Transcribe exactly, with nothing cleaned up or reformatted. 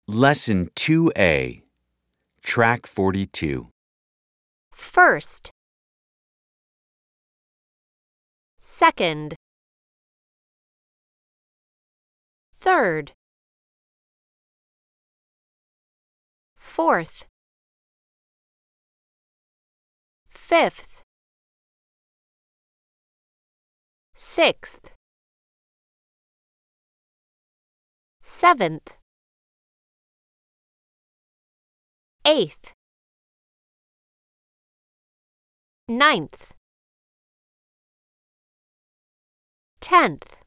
Lesson two A, Track forty-two. First. Second. Third. Fourth. Fifth. Sixth. Seventh. Eighth. Ninth. Tenth.